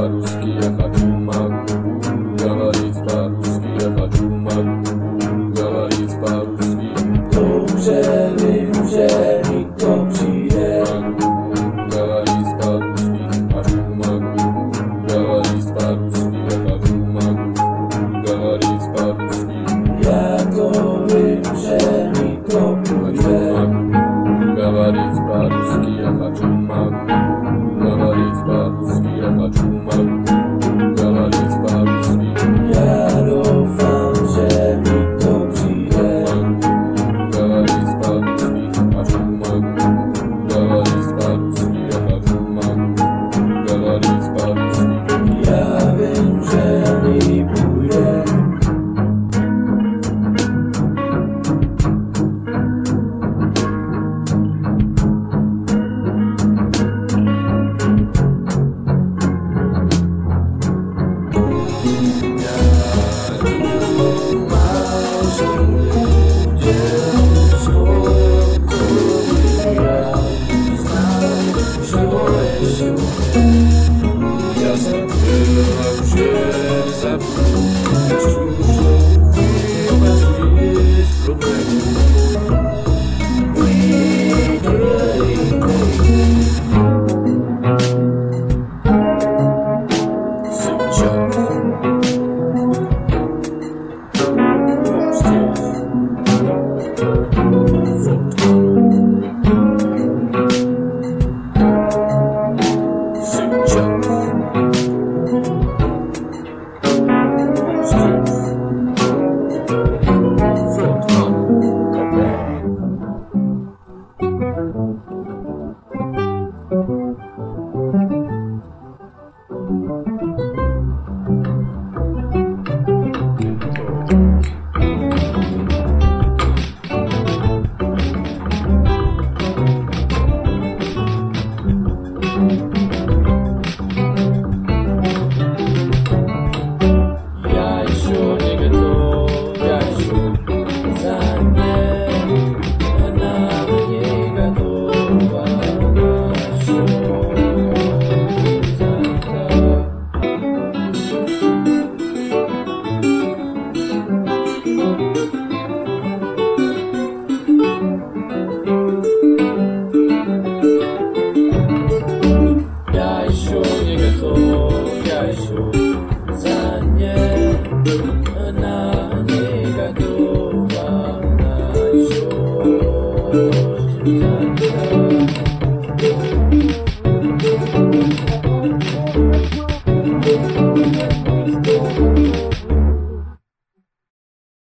по-русски, я хочу могу говорить по-русски, я хочу могу говорить по-русски. Dobrze mi, to przyjdzie. Могу говорить по-русски, хочу могу говорить по-русски, я хочу могу говорить по-русски. Ja to wiem, że mi to pójdzie. Говорить по-русски, я хочу могу говорить по-русски, я хочу могу говорить по-русски. Ja ufam, że mi to przyjdzie. Говорить по-русски, хочу могу говорить по-русски, я хочу могу говорить по-русски. Ja wiem, że mi pójdzie. Я забыл уже, забыл, чужой, ты возьми в руку. Thank you.